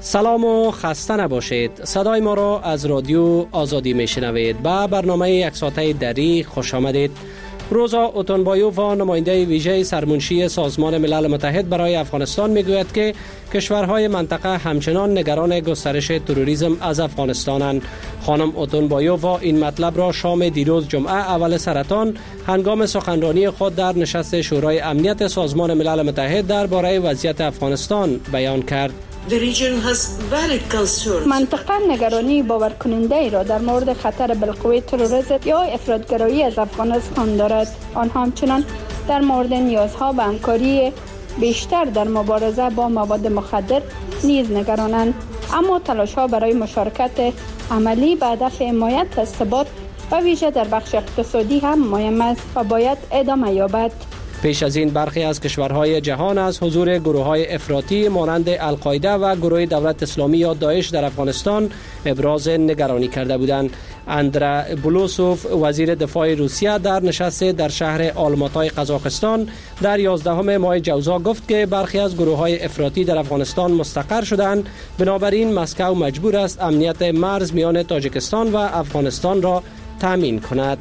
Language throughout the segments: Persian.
سلام و خسته نباشید. صدای ما را از رادیو آزادی میشنوید. با برنامه یک ساعته دری خوش آمدید. روزا اوتونبایوف و نماینده ویژه سرمنشی سازمان ملل متحد برای افغانستان میگوید که کشورهای منطقه همچنان نگران گسترش تروریسم از افغانستانند. خانم اوتونبایوف این مطلب را شام دیروز جمعه اول سرطان هنگام سخنرانی خود در نشست شورای امنیت سازمان ملل متحد درباره وضعیت افغانستان بیان کرد. منطقه نگرانی باورکننده ای را در مورد خطر بالقوه تروریسم یا افراطگرایی از افغانستان دارد. آنها همچنان در مورد نیازها به همکاری بیشتر در مبارزه با مواد مخدر نیز نگرانند، اما تلاش‌ها برای مشارکت عملی به هدف حمایت از ثبات و ویژه در بخش اقتصادی هم مهم است و باید ادامه یابد. پیش از این برخی از کشورهای جهان از حضور گروه‌های افراطی مانند القاعده و گروه دولت اسلامی یا داعش در افغانستان ابراز نگرانی کرده بودند. اندرا بولوسوف وزیر دفاع روسیه در نشست در شهر آلماتای قزاقستان در 11 ماه جوزا گفت که برخی از گروه‌های افراطی در افغانستان مستقر شدند، بنابراین مسکو مجبور است امنیت مرز میان تاجیکستان و افغانستان را تامین کند.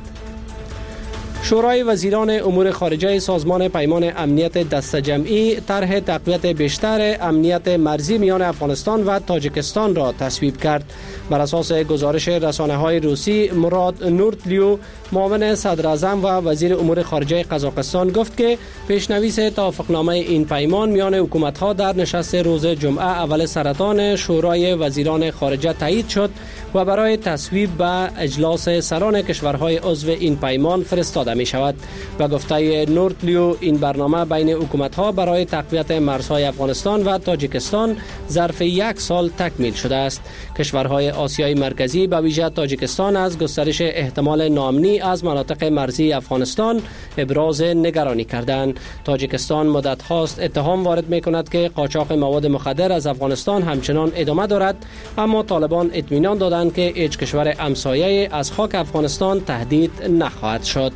شورای وزیران امور خارجه سازمان پیمان امنیت دسته جمعی طرح تقویت بیشتر امنیت مرزی میان افغانستان و تاجیکستان را تصویب کرد. بر اساس گزارش رسانه‌های روسی، مراد نورتلیو معاون صدر اعظم و وزیر امور خارجه قزاقستان گفت که پیشنویس توافقنامه این پیمان میان حکومت‌ها در نشست روز جمعه اول سرطان شورای وزیران خارجه تایید شد و برای تصویب به اجلاس سران کشورهای عضو این پیمان فرستاده می شود. و گفته نورتلیو این برنامه بین حکومت‌ها برای تقویت مرزهای افغانستان و تاجیکستان ظرف 1 سال تکمیل شده است. کشورهای آسیای مرکزی به ویژه تاجیکستان از گسترش احتمال ناامنی از مناطق مرزی افغانستان ابراز نگرانی کردند. تاجیکستان مدت هاست اتهام وارد می کند که قاچاق مواد مخدر از افغانستان همچنان ادامه دارد، اما طالبان اطمینان دادند که هیچ کشور همسایه از خاک افغانستان تهدید نخواهد شد.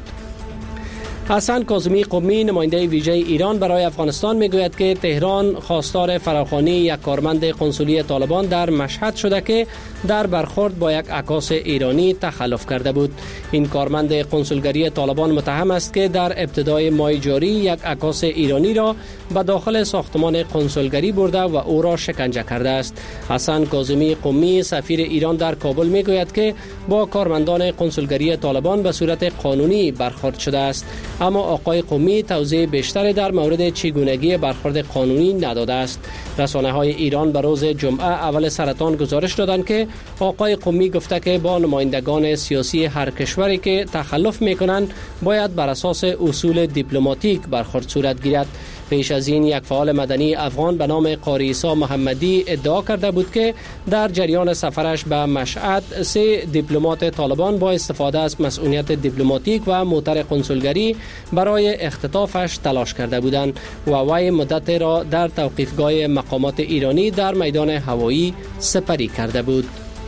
حسن کاظمی قمی نماینده ویژه ایران برای افغانستان میگوید که تهران خواستار فراخوانی یک کارمند قنسولی طالبان در مشهد شده که در برخورد با یک عکاس ایرانی تخلف کرده بود. این کارمند قنسولگری طالبان متهم است که در ابتدای ماه جاری یک عکاس ایرانی را به داخل ساختمان قنسولگری برده و او را شکنجه کرده است. حسن کاظمی قمی سفیر ایران در کابل میگوید که با کارمندان قنسولگری طالبان به صورت قانونی برخورد شده است، اما آقای قمی توضیح بیشتری در مورد چگونگی برخورد قانونی نداده است. رسانه‌های ایران به روز جمعه اول سرطان گزارش دادند که آقای قمی گفته که با نمایندگان سیاسی هر کشوری که تخلف می‌کنند باید بر اساس اصول دیپلماتیک برخورد صورت گیرد. پیش از این یک فعال مدنی افغان به نام قاری عیسی محمدی ادعا کرده بود که در جریان سفرش به مشهد 3 دیپلمات طالبان با استفاده از مسئولیت دیپلماتیک و موتر قنسولگری برای اختطافش تلاش کرده بودند و وی مدت را در توقیفگاه مقامات ایرانی در میدان هوایی سپری کرده بود.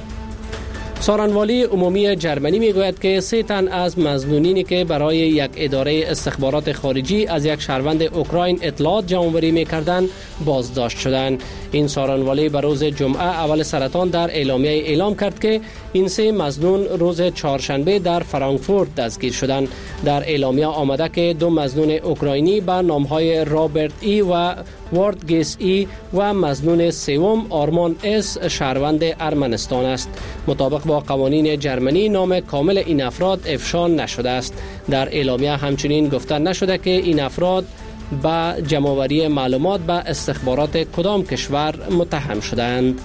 سارنوالی عمومی جرمنی میگوید که 3 تن از مظنونینی که برای یک اداره استخبارات خارجی از یک شهروند اوکراین اطلاعات جمع‌آوری می‌کردند بازداشت شدند. این سارنوالی به روز جمعه اول سرطان در اعلامیه اعلام کرد که این 3 مظنون روز چهارشنبه در فرانکفورت دستگیر شدند. در اعلامیه آمده که 2 مظنون اوکراینی به نام‌های رابرت ای و وارد گیس ای و مظنون سوم آرمان اس شهروند ارمنستان است. مطابق با قوانین جرمنی نام کامل این افراد افشا نشده است. در اعلامیه همچنین گفته نشده که این افراد با جمع‌آوری معلومات به استخبارات کدام کشور متهم شدند.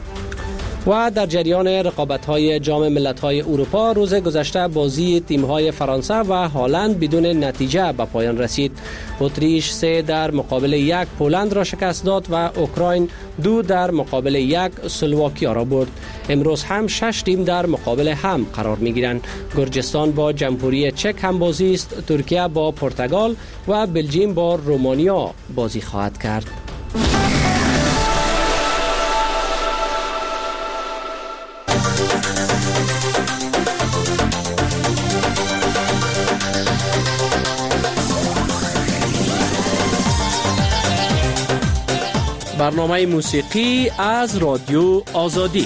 و در جریان رقابت‌های جام ملت‌های اروپا روز گذشته بازی تیم‌های فرانسه و هلند بدون نتیجه به پایان رسید. اتریش 3 در مقابل 1 پولند را شکست داد و اوکراین 2 در مقابل 1 اسلواکیا را برد. امروز هم 6 تیم در مقابل هم قرار می‌گیرند. گرجستان با جمهوری چک هم بازی است، ترکیه با پرتغال و بلژیم با رومانیا بازی خواهد کرد. برنامه موسیقی از رادیو آزادی.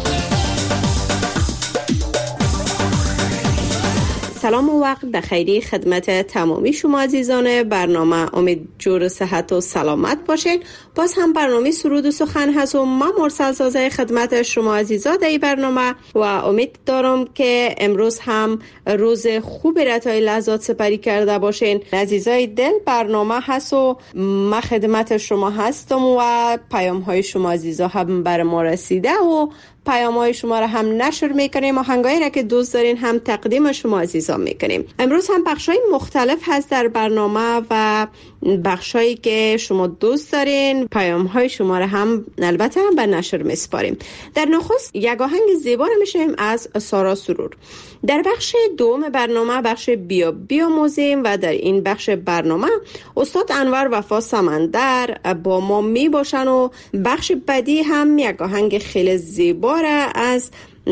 سلام و وقت بخیری خدمت تمامی شما عزیزان برنامه. امید جور و صحت و سلامت باشین. باز هم برنامه سرود و سخن هست و من مرسل سازه خدمت شما عزیزان در این برنامه و امید دارم که امروز هم روز خوب را تا لحظات سپری کرده باشین. عزیزای دل، برنامه هست و من خدمت شما هستم و پیام های شما عزیزان هم بر ما رسیده و پیام‌های شما را هم نشر میکنیم و آهنگایی را که دوست دارین هم تقدیم شما عزیزان میکنیم. امروز هم بخشای مختلف هست در برنامه و بخشایی که شما دوست دارین پیام‌های شما را هم البته هم به نشر میسپاریم. در نخست یک آهنگ زیبا را میشنویم از سارا سرور. در بخش دوم برنامه بخش بیاموزیم و در این بخش برنامه استاد انور وفا سمندر با ما می باشن و بخش بعدی هم یک آهنگ خیلی زیبا را از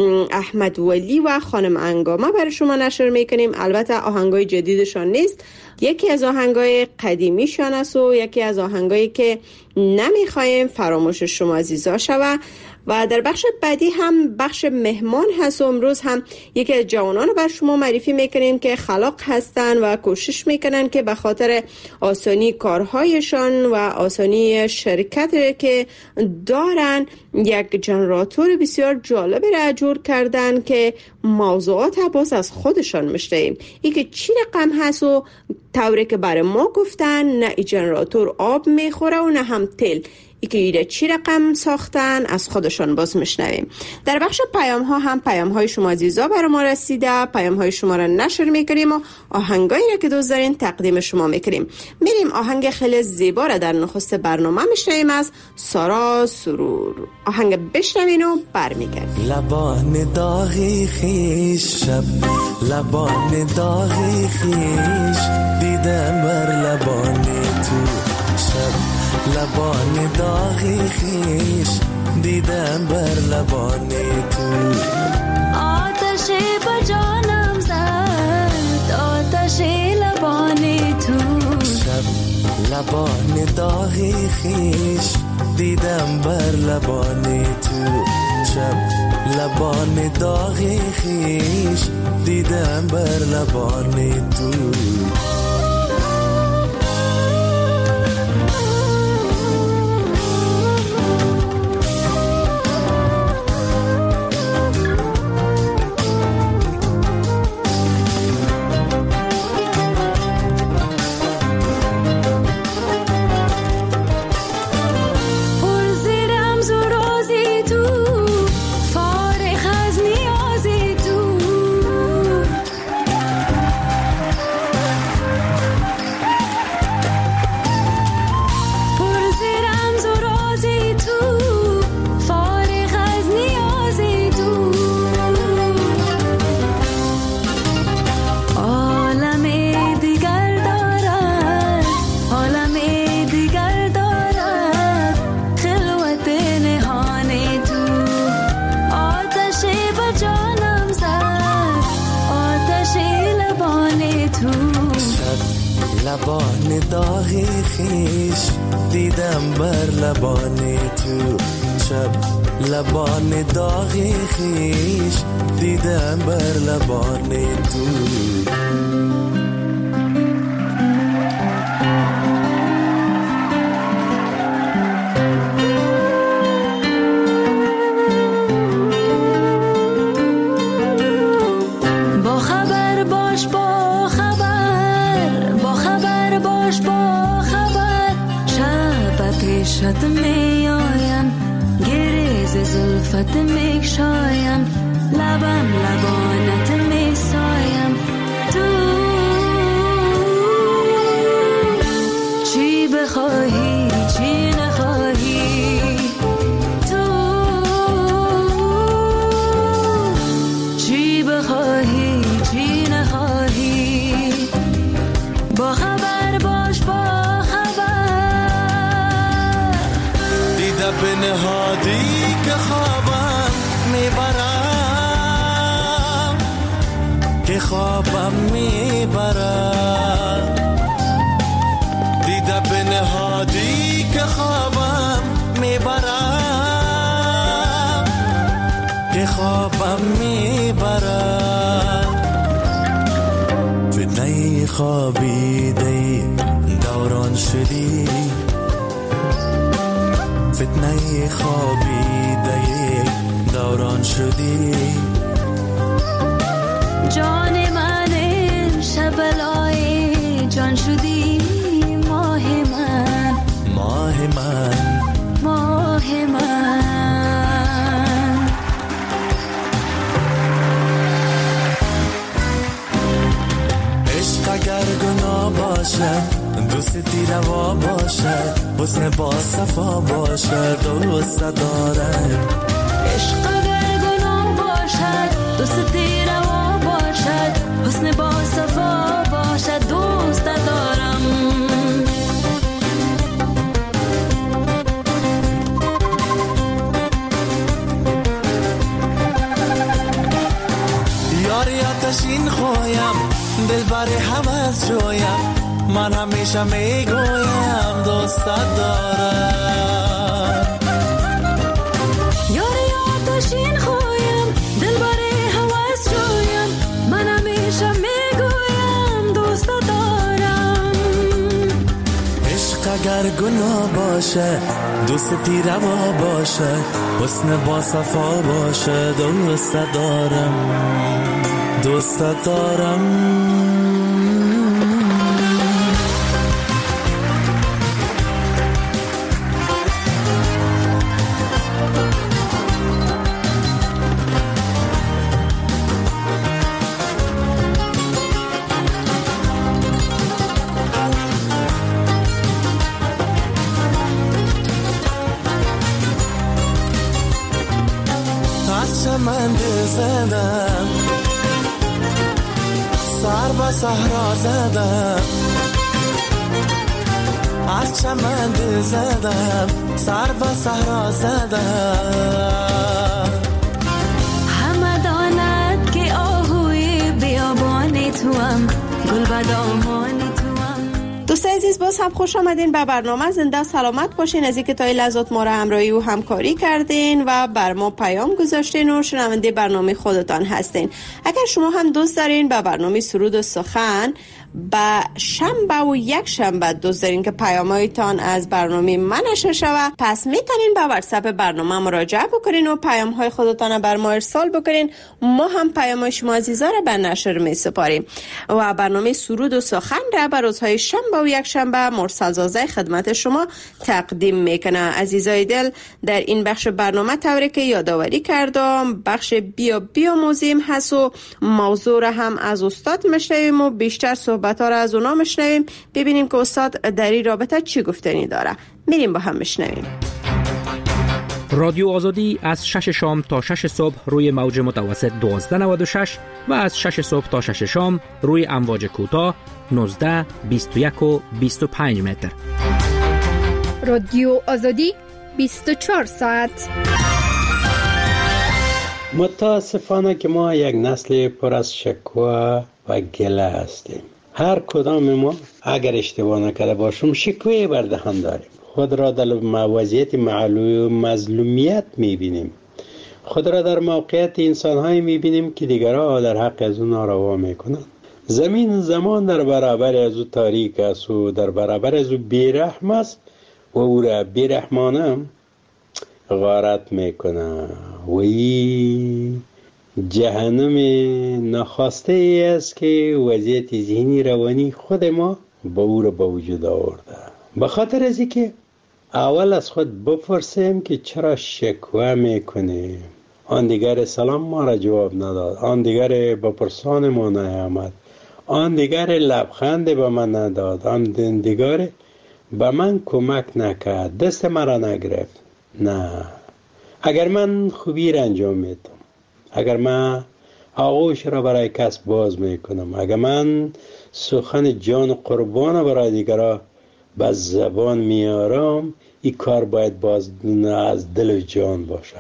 احمد ولی و خانم انگامه برای شما نشر میکنیم. البته آهنگای جدیدشان نیست، یکی از آهنگای قدیمیشان است و یکی از آهنگایی که نمیخوایم فراموش شما عزیزا شود. و در بخش بعدی هم بخش مهمان هست و امروز هم یکی از جوانان رو بر شما معرفی میکنیم که خلاق هستن و کوشش میکنن که به خاطر آسانی کارهایشان و آسانی شرکت که دارن یک جنراتور بسیار جالبی را جور کردن که موضوعات باز از خودشان میشنویم. این که چی رقم هست و طوری که برای ما گفتن نه ای جنراتور آب میخوره و نه هم تیل. ای که ایره چی رقم ساختن از خودشان باز میشنویم. در بخش پیام ها هم پیام های شما عزیزا برای ما رسیده، پیام های شما را نشر میکنیم و آهنگایی را که دوست دارین تقدیم شما میکنیم. میریم آهنگ خیلی زیبا را در نخست برنامه میشنویم از سارا سرور. آهنگ بشنوین و برمیگردیم. لبان داغی خیش شب، لبان داغی خیش دیدم بر لبان تو شب، لبان داغی خیش دیدم بر لبان تو. آتشی با جانم زد، آتشی لبان تو شب، لبان داغی خیش دیدم بر لبان تو شب، لبان داغی خیش دیدم بر لبان تو. لبان داغی خیش دیدم بر لبان تو شب، لبان داغی خیش دیدم بر لبان تو. پیشت می آیم، گریز زلفت می شایم، لبم لبانت می سایم. تو چی بخواهی چی نخواهی، تو چی بخواهی چی نخواهی، با خبر باش با به نهادی که خوابم میبرم، که خوابم میبرم، دیده به نهادی که خوابم خوابم میبرد. فتنه خوابیده دوران شدی، فتنه خوابیده دوران شدی. جان من امشب بلای جان شدی، ماه من ماه من ماه من. عشق اگر گناه باشد، دوستی روا باشد، حسن با صفا باشد، دوست دارم. عشق اگر گناه باشد، دوستی روا باشد، حسن با صفا باشد، دوست دارم. یاری آتشین خویم، دل بر حوض جویم، من همیشه میگویم دوست دارم. یاری آتشین خویم، دل بر حوض جویم، من همیشه میگویم دوست دارم. عشق اگر گناه باشه، دوستی روا باشه، حسن با صفا باشه، دوست دارم، دوست دارم. من زدم، سر به صحرا زدم، از چمن زدم، سر به صحرا زدم. همه داند که آهوی بیابان توام، گل بدامان توام. دوستان عزیز، باز هم خوش آمدین به برنامه زنده سلامت باشین. از اینکه تا این لحظات ما را همراهی و همکاری کردین و بر ما پیام گذاشتین و شنونده برنامه خودتان هستین. اگر شما هم دوست دارین به برنامه سرود و سخن به شنبه و یک شنبه دوست دارین که پیامایتان از برنامه من نشر شود، پس میتونین به واتساپ برنامه مراجعه بکنین و پیامهای خودتان بر ما ارسال بکنین. ما هم پیامهای شما عزیزا را به نشر میسپاریم و برنامه سرود و سخن را بر روزهای شنبه و یک شنبه مرسل زاده خدمت شما تقدیم میکنه. عزیزای دل، در این بخش برنامه طوری که یادآوری کردم بخش بیا موزیم هست و موضوع را هم از استاد میشنویم و بیشتر صحبت‌ها را از اونا میشنویم، ببینیم که استاد در این رابطه چی گفتنی داره. میریم با هم میشنویم. رادیو آزادی از 6 شام تا 6 صبح روی موج متوسط 1296 و از 6 صبح تا 6 شام روی امواج کوتاه 19 21 و 25 متر. رادیو آزادی 24 ساعت. متاسفانه که ما یک نسل پر از شکوه و گله هستیم. هر کدام ما اگر اشتباه نکرده باشم شکوه بر دهان داریم. خود را در وضعیت مظلومیت میبینیم. خود را در موقعیت انسان‌هایی میبینیم که دیگرها در حق از او ناروا میکنند. زمین زمان در برابر از او تاریک است و در برابر از او بیرحم است و او را بیرحمانه غارت میکنه و این جهنم ناخواسته ای است که وضعیت ذهنی روانی خود ما با او را به وجود آورده. به خاطر از اینکه اول از خود بپرسیم که چرا شکوه میکنه. آن دیگر سلام ما را جواب نداد، آن دیگر بپرسان ما نیامد، آن دیگر لبخند به من نداد، آن دیگر به من کمک نکرد، دست مرا نگرفت. نه، اگر من خوبی را انجام میدم، اگر من آغوش را برای کس باز میکنم، اگر من سخن جان قربان برای دیگران به زبان میارم، این کار باید باز از دل و جان باشه.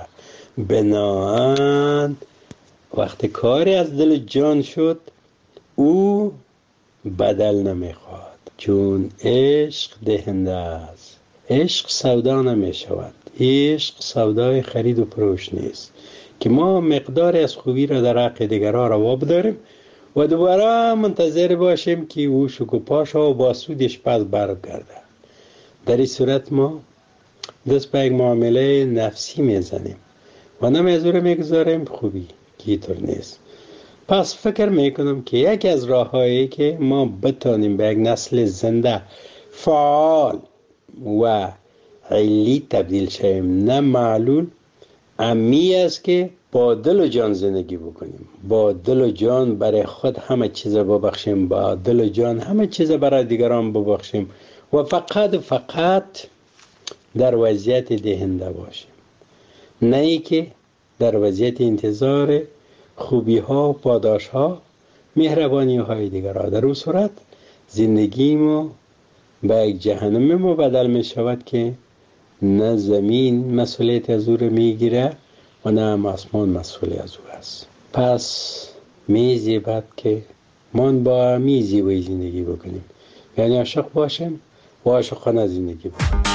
بناهن وقتی کاری از دل و جان شد او بدل نمیخواد، چون عشق دهنده است. عشق سودا نمیشود. عشق سودای خرید و فروش نیست. که ما مقداری از خوبی را در حق دیگران روا بداریم و دوباره منتظر باشیم که او شکوفاش و باسودش پس برگرده. در این صورت ما دست به یک معامله نفسی میزنیم و نمیزوره میگذاریم خوبی که اینطور نیست. پس فکر میکنم که یکی از راههایی که ما بتانیم به یک نسل زنده فعال و علی تبدیل شویم نه معلول، امی است که با دل و جان زندگی بکنیم، با دل و جان برای خود همه چیز ببخشیم، با دل و جان همه چیز برای دیگران ببخشیم و فقط در وضعیت دهنده باشیم، نه ای که در وضعیت انتظار خوبی ها و پاداش ها، مهربانی های دیگران. در اون صورت زندگی ما به یک جهنم مبدل می شود که نه زمین مسئولیت از او را می گیره و نه آسمان مسئول از او است. پس میزی بعد که من با میزی و زندگی بکنیم، یعنی عاشق باشیم و عاشقانه زندگی بکنیم.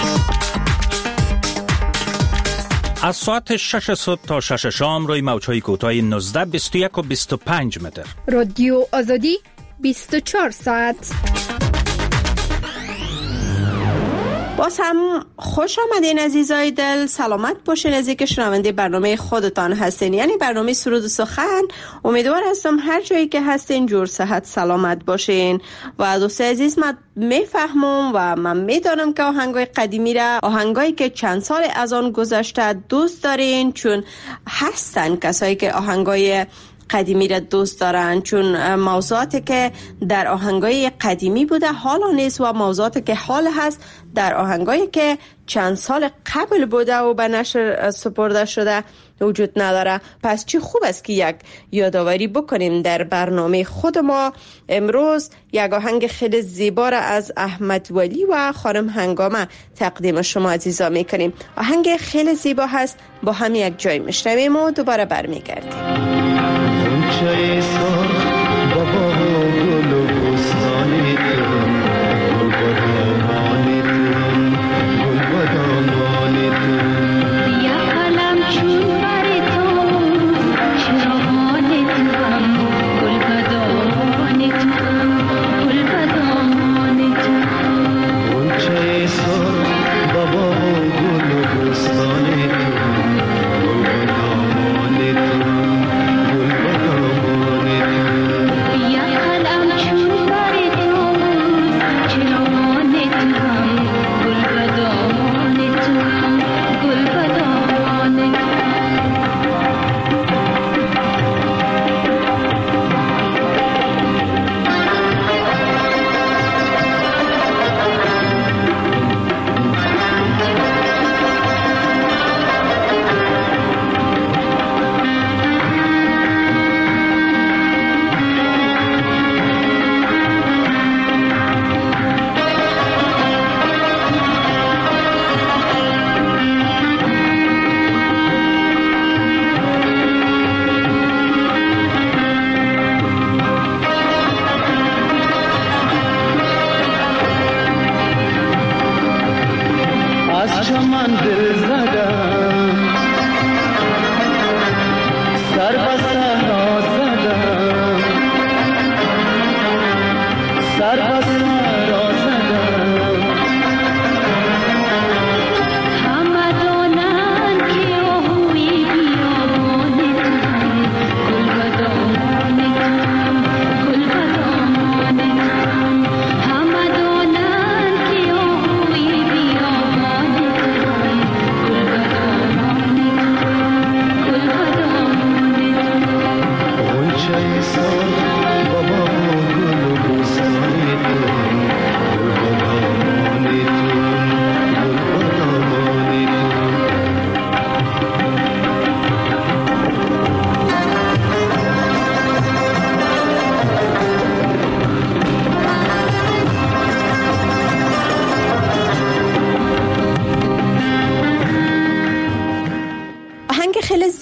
از ساعت 6 صبح تا 6 شام روی موج‌های کوتاه 19، 21 و 25 متر. رادیو آزادی 24 ساعت. باز هم خوش آمدین عزیزای دل، سلامت باشین از اینکه شنونده برنامه خودتان هستین، یعنی برنامه سرود و سخن. امیدوار هستم هر جایی که هستین جور صحت سلامت باشین. و دوست عزیز، من میفهمم و من میدانم که آهنگای قدیمی را، آهنگایی که چند سال از آن گذشته دوست دارین، چون هستن کسایی که آهنگای قدیمی را دوست دارن، چون موضوعاتی که در آهنگای قدیمی بوده حالا نیست و موضوعاتی که حال هست در آهنگایی که چند سال قبل بوده و به نشر سپرده شده وجود نداره. پس چی خوب است که یک یادآوری بکنیم در برنامه خود ما. امروز یک آهنگ خیلی زیبا را از احمد ولی و خانم هنگامه تقدیم شما عزیزا میکنیم. آهنگ خیلی زیبا هست، با هم یک جای میشنویم و دوباره برمیگردیم. چای سرخ با باغ و گل و بستان تو، گل بادامان تو، گل بادامان تو، یا قلم چون بر تو چراغان تو هم، گل بادامان تو، گل بادامان تو. گل چای سرخ با باغ و گل و بستان تو، گل بادامان تو،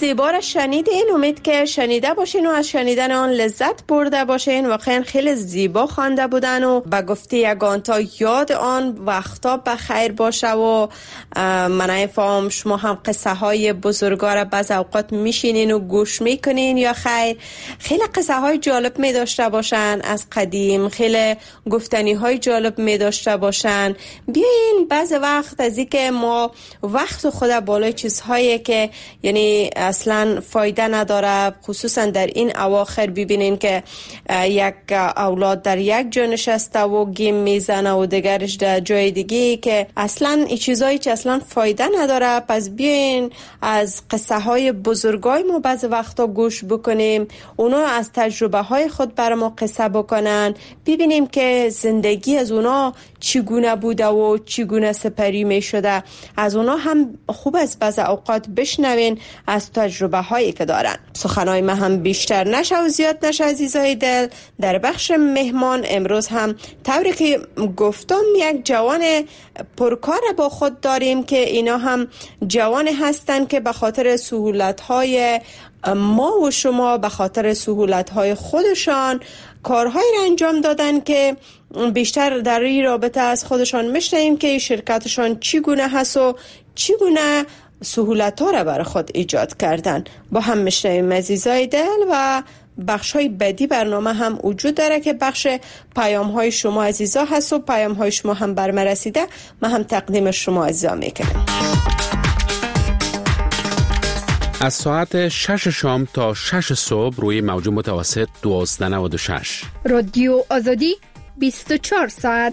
زیبا را شنیدین. امید که شنیده باشین و از شنیدن آن لذت برده باشین. واقعا خیلی زیبا خوانده بودن و به گفته یگان تا یاد آن وقتا بخیر باشه و من فهم شما هم قصه های بزرگا را بعض اوقات میشینین و گوش میکنین یا خیر؟ خیلی قصه های جالب می داشته باشن از قدیم، خیلی گفتنی های جالب می داشته باشن. بیاین بعض وقت از این که ما وقت خود بالای چیزهایی که یعنی اصلا فایده نداره، خصوصا در این اواخر ببینین که یک اولاد در یک جا نشسته و گیم میزنه و دیگرش در جای دیگه که اصلا این چیزایی که اصلا فایده نداره. پس بیاین از قصه های بزرگای ما بعض وقتا گوش بکنیم، اونا از تجربه های خود بر ما قصه بکنن، ببینیم که زندگی از اونا چگونه بوده و چگونه سپری می شده. از اونا هم خوب است بعض اوقات بشنوین از تجربه هایی که دارن. سخنهای ما هم بیشتر نشه و زیاد نشه عزیزای دل. در بخش مهمان امروز هم طوری که گفتم یک جوان پرکار با خود داریم که اینا هم جوان هستن که به خاطر سهولت های ما و شما، به خاطر سهولت های خودشان کارهایی را انجام دادن که بیشتر در این رابطه از خودشان میشنویم که شرکتشان چگونه هست و چگونه سهولت ها را برای خود ایجاد کردن. با هم میشنویم عزیزای دل. و بخش های بعدی برنامه هم وجود داره که بخش پیام های شما عزیزا هست و پیام های شما هم بر من رسیده، من هم تقدیم شما عزیزا میکنم. از ساعت 6 شام تا 6 صبح روی موج متوسط 1296 رادیو آزادی 24 ساعت.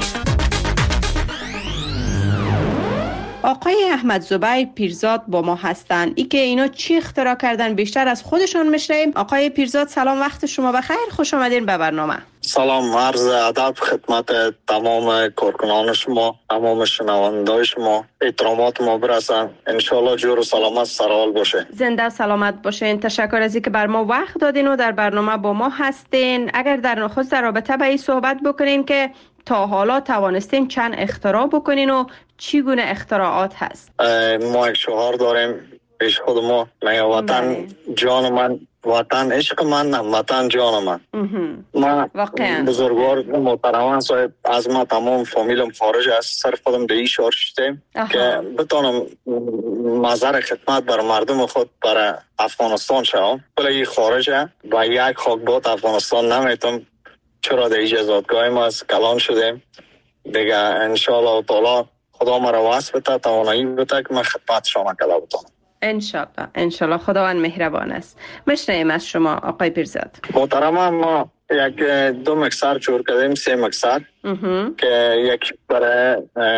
آقای احمد زبیر پیرزاد با ما هستند. ای که اینا چی اختراع کردن بیشتر از خودشان میشنویم. آقای پیرزاد سلام، وقت شما بخیر، خوش آمدین به برنامه. سلام، عرض ادب خدمت تمام کارکنان شما، تمام شنوندگان شما، احترامات ما برسن. انشالله جور و سلامت سرحال باشه. زنده سلامت باشین. تشکر از اینکه بر ما وقت دادین و در برنامه با ما هستین. اگر در نخست در رابطه به این صحبت بکنین که تا حالا توانستین چند اختراع بکنین و چگونه اختراعات هست؟ ما یک شعار داریم پیش خود ما، میگه وطن جان من، وطن عشق من، نه وطن جان من. ما بزرگوار محترمان صاحب از ما تمام فامیلم خارج است، صرف خودم به این شعار شدیم که بتونم مظهر خدمت بر مردم خود برای افغانستان شوم. ولی خارجه و یک خاکباد افغانستان نمیتونم، چرا در اجازتگاه ما از کلان شدیم دیگه. انشالله تعالی خدا مرا واسه بده، توانایی بده که من خدمت شما کلا بتونم. انشالله خداوند مهربان است. مشنویم از شما آقای پیرزاد. محترم، ما یک دو مکسر جور کردیم، 3 مکسر که یک برای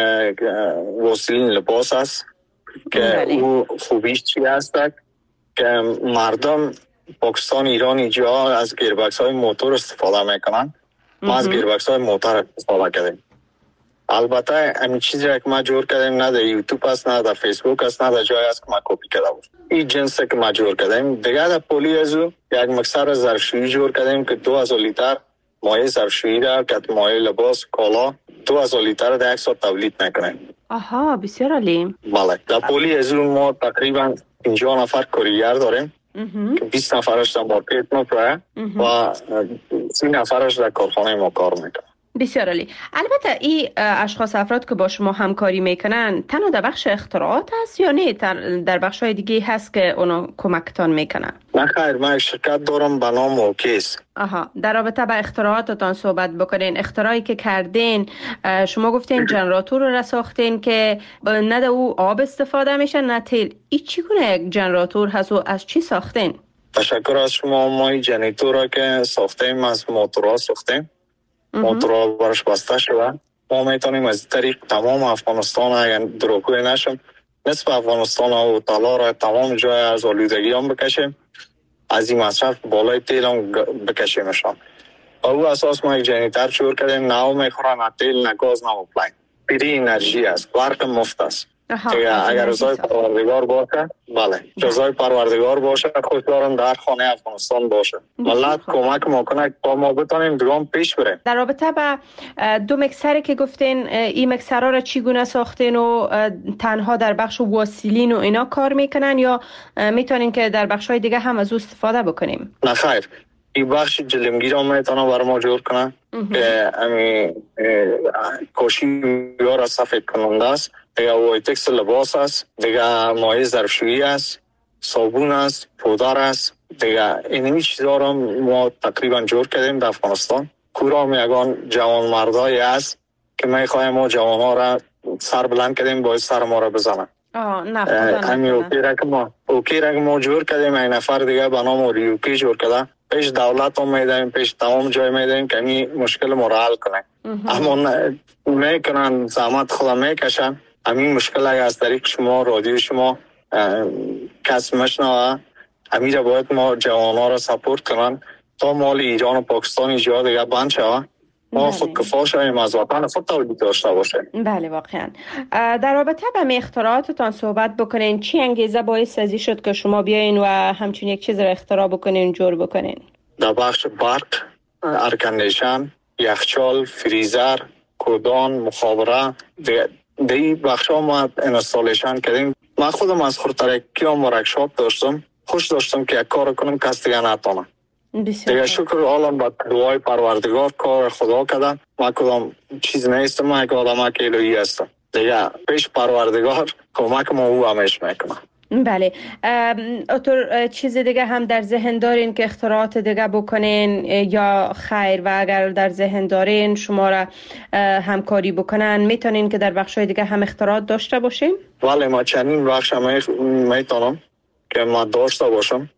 وسیلین لباس است که او خوبیش چی هست که مردم پاکستان، ایران اینجا از گیربکس های موتور استفاده میکنن. ما از گیربکس های موتور استفاده کردیم. البته همین چیزی که ما جور کردیم نه در یوتیوب است، نه در فیسبوک است، نه در جای است که ما کپی کرده بود. این جنسه که ما جور کردیم. دیگه در پولی ازو یک مکسر ظرفشویی جور کردیم که 2000 لیتر مایع ظرفشویی را که مایع لباس کالا 2000 لیتر در یک ساعت تولید میکنیم. آها، بسیار عالی. بله، در پولی ازو ما تقریبا 50 نفر کارگر داریم که 20 نفرش در مارکت ما پره و 30 نفرش در کارخانه ما کار میکنه. بسیار عالی. البته این اشخاص افراد که با شما همکاری میکنن تنها در بخش اختراعات هست یا نه در بخش های دیگه هست که اونا کمکتان میکنن؟ نه خیر، من یک شرکت دارم به نام اوکیس. در رابطه با اختراعاتتان صحبت بکنین. اختراعی که کردین، شما گفتین جنراتور رو ساختین که نه در او آب استفاده میشه نه تیل. این چگونه یک جنراتور هست و از چی ساختین؟ تشکر از شما. ما این جنراتور را که ساختیم از موتورها ساختیم. موتورها برش بسته شده. ما میتونیم از طریق تمام افغانستان، اگر دروغگوی نشم، نصف افغانستان و طلا را تمام جای از آلودگی هم بکشیم، از این مصرف بالای تیل هم بکشیمشان. او اساس ما یک جنراتور جور کردیم، نه میخوره، نه تیل، نه گاز، نه پلاین. پیری انرژی است، برق مفت است. اگر رضای پروردگار باشه، بله رضای پروردگار باشه، خوشدارم در خانه افغانستان باشه. ملت کمک ما کنه تا ما بتونیم دوام پیش بریم. در رابطه با دو مکسری که گفتین، این مکسرها را چگونه ساختین و تنها در بخش واصلین و اینا کار میکنن یا میتونین که در بخش های دیگه هم از او استفاده بکنیم؟ نه خیر، این بخش جلمگیر هم میتونه برای ما جور کنه که امی کاشی یا را سفید کننده است، دیگه وایتکس لباس است، دیگه مایع ظرفشویی است، صابون است، پودر است، دیگه اینمی چیزا را ما تقریبا جور کردیم در افغانستان. کورام یگان جوان مردایی است که میخوایم ما جوان ها را سر بلند کردیم باید سر ما را بزنن. امی اوکی را که ما جور کردیم، این نفر دیگه به نام ریوکی جور کرده، پیش دولت هم میدهیم، پیش تمام جای میدهیم که این مشکل ما را حل کنه. اما میکنن زحمت خدا میکشن. همین مشکل اگر از طریق شما رادیو شما کس مشنوه، همین را باید ما جوانها را سپورت کنن تا مال ایران و پاکستان اینجا دیگه بند شوه، ما خود کفا شویم، از وطن خود تولید داشته باشه. بله واقعا. در رابطه با اختراعاتتان صحبت بکنین، چی انگیزه باعث ازی شد که شما بیاین و همچون یک چیز را اختراع بکنین، جور بکنین؟ در بخش برق، ارکندیشن، یخچال، فریزر، کودان، مخابره، دی بخش ها ما انستالیشن کردیم. من خودم از خورترکی هم ورکشاپ داشتم، خوش داشتم که یک کار کنم کس دیگه نتانه. دیگه شکر عالم با دعای پروردگار کار خدا کردن. من کدام چیز نیستم، من یک آدم که الهی هستم. دیگه پیش پروردگار کمک ما او همیش میکنه. بله. اتر چیز دیگه هم در ذهن دارین که اختراعات دیگه بکنین یا خیر؟ و اگر در ذهن دارین شما را همکاری بکنن، میتونین که در بخشای دیگه هم اختراعات داشته باشین؟ بله، ما چنین بخش میتونم که ما داشته باشم.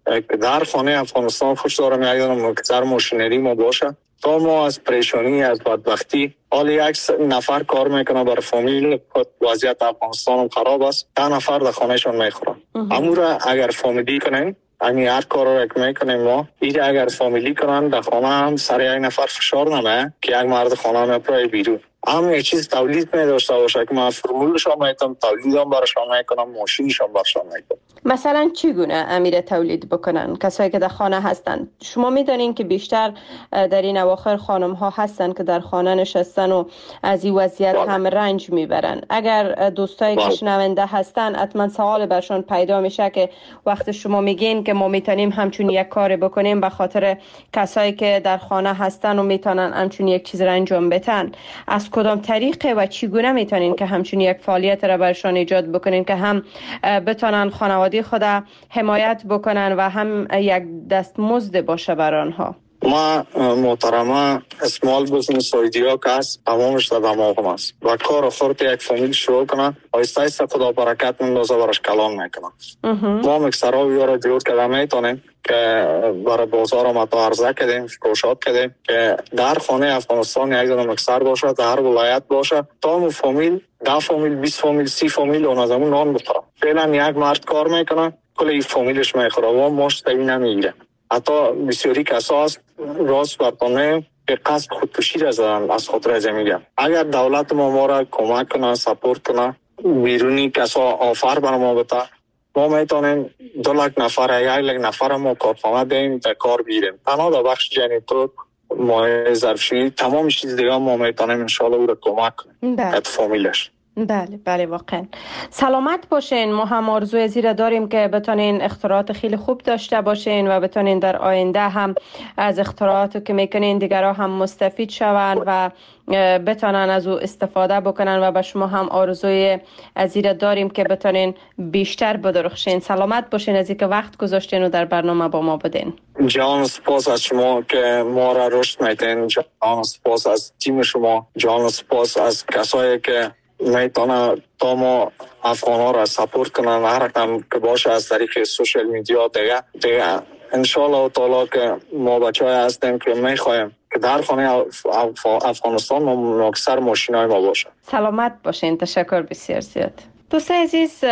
در خانه افغانستان خوش دارم یک دارم مکتر ماشینری ما باشه تا ما از پریشانی، از بدبختی، حال یک نفر کار میکنه بر فامیل، وضعیت افغانستان هم خراب است، 10 نفر در خانهشون میخورن. امورا اگر فامیلی کنن، یعنی هر کار رو که میکنیم ما، ایره اگر فامیلی کنن در خانه هم سر یک نفر فشار نمه که یک مرد خانه میپره بیرون. هم یک چیز تولید میداشته باشه که من فرمولشان میتونم تولیدم برشان میکنم، ماشینشان برشان میکنم. مثلا چگونه امیر تولید بکنن کسایی که در خانه هستن؟ شما میدانین که بیشتر در این اواخر خانم ها هستن که در خانه نشستن و از این وضعیت هم رنج میبرن. اگر دوستایی که شنونده هستن حتما سوال برشان پیدا میشه که وقت شما میگین که ما میتونیم همچون یک کار بکنیم به خاطر کسایی که در خانه هستن و میتونن همچون یک چیز را انجام بدن، از کدام طریقه و چگونه میتونین که همچون یک فعالیت را برشان ایجاد بکنین که هم بتونن خانواده خود حمایت بکنن و هم یک دستمزد باشه بر آنها؟ ما محترمه اسمال بزنس ایدیا که هست تمامش در دماغم است و کار خورد یک فامیل شروع کنن، آیسته آیسته خدا برکت مندازه برش کلان میکنن. ما مکسرها بیاره جور کده میتونیم که برای بازار هم تا عرضه کدیم، فروشات کدیم که در خانه افغانستان یک دونه مکسر باشه، در هر ولایت باشه تا مو فامیل 10 فامیل 20 فامیل 30 فامیل اون از همون نان بخوره. فعلا یک مرد کار میکنه کل این فامیلش میخوره و ماش تایی نمیگیره. حتی بسیاری کسا هست راست برطانه که قصد خودکشی را زدن، از خود رزه میگن. اگر دولت ما را کمک کنه، سپورت کنه، بیرونی کسا آفر بر ما بده، ما میتونیم 2 لک نفر 1 لک نفر ما کارخانه دهیم تا کار بیریم. تنها در بخش جنیتور، مایع ظرفشویی، تمام چیز دیگه ما میتونیم انشالله او را کمک کنیم ات فامیلش. بله بله واقعا. سلامت باشین. ما هم آرزوی زیر داریم که بتونین اختراعات خیلی خوب داشته باشین و بتونین در آینده هم از اختراعاتی که میکنین دیگرها هم مستفید شون و بتونن از او استفاده بکنن و به شما هم آرزوی زیر داریم که بتونین بیشتر بدرخشین. سلامت باشین از اینکه وقت گذاشتین و در برنامه با ما بودین. جان سپاس از شما که ما را رشد میدین، جان سپاس از تیم شما، جان سپاس از کسایی که میتونه تا ما افغان ها را سپورت کنن هر رقم که باشه از طریق سوشل میدیا دیگه انشالله تعالی که ما بچه های هستیم که میخوایم که در خانه افغانستان اکثر ماشین های ما باشه. سلامت باشین. تشکر بسیار زیاد. دوستای عزیز،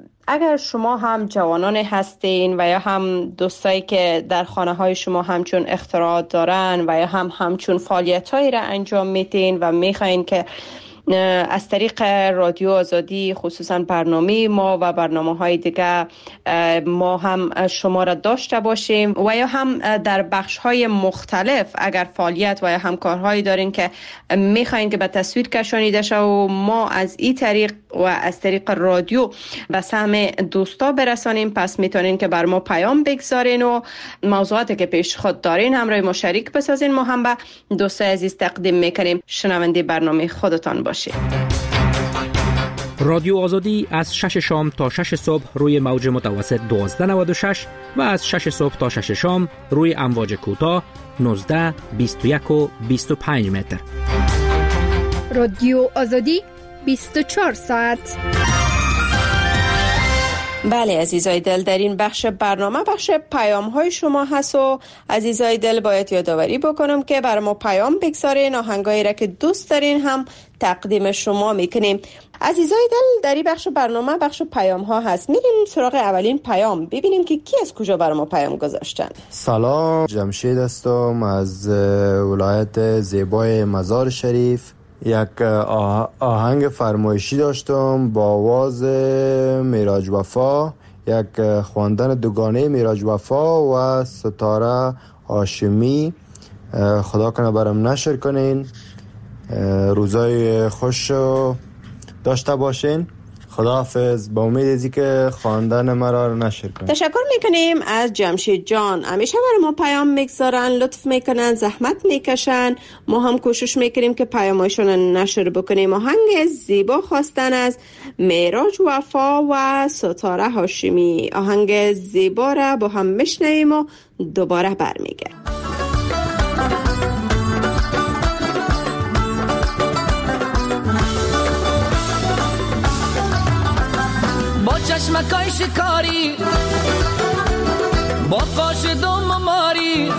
اگر شما هم جوانان هستین و یا هم دوستایی که در خانه های شما همچون اختراعات دارن و یا همچون فعالیت هایی را انجام میدین و میخواین که از طریق رادیو آزادی خصوصا برنامه ما و برنامه‌های دیگه ما هم شما را داشته باشیم و یا هم در بخش‌های مختلف اگر فعالیت و یا همکارهایی دارین که می‌خواین که به تصویر کشانیده شه و ما از این طریق و از طریق رادیو به سهم دوستا برسانیم، پس میتونین که بر ما پیام بگذارین و موضوعاتی که پیش خود دارین همراه ما شریک بسازین. ما هم به دوستای عزیز تقدیم میکنیم. شنونده برنامه خودتان باشید. رادیو آزادی از 6 شام تا 6 صبح روی موج متوسط 1296 و از 6 صبح تا 6 شام روی امواج کوتاه 19 21 و 25 متر. رادیو آزادی 24 ساعت. بله عزیزای دل، در این بخش برنامه بخش پیام های شما هست و عزیزای دل باید یادآوری بکنم که برای ما پیام بگذارین، آهنگایی را که دوست دارین هم تقدیم شما میکنیم. عزیزای دل، در این بخش برنامه بخش پیام ها هست. میریم سراغ اولین پیام ببینیم که کی از کجا برای ما پیام گذاشتن. سلام، جمشید هستم از ولایت زیبای مزار شریف. یک آهنگ فرمایشی داشتم با آواز میراج وفا، یک خواندن دوگانه میراج وفا و ستاره هاشمی. خدا کنه برام نشر کنین. روزای خوش داشته باشین. خداحافظ. با امید ازی که خواندن مرا نشر کنین. تشکر میکنیم از جمشید جان. همیشه برای ما پیام میگذارن، لطف میکنن، زحمت میکشن. ما هم کوشش میکنیم که پیامایشون نشر بکنیم. آهنگ زیبا خواستن از میراج وفا و ستاره هاشمی. آهنگ زیبا را با هم میشنویم و دوباره برمیگردیم. چشمکای شکاری با قاش دوم ماری،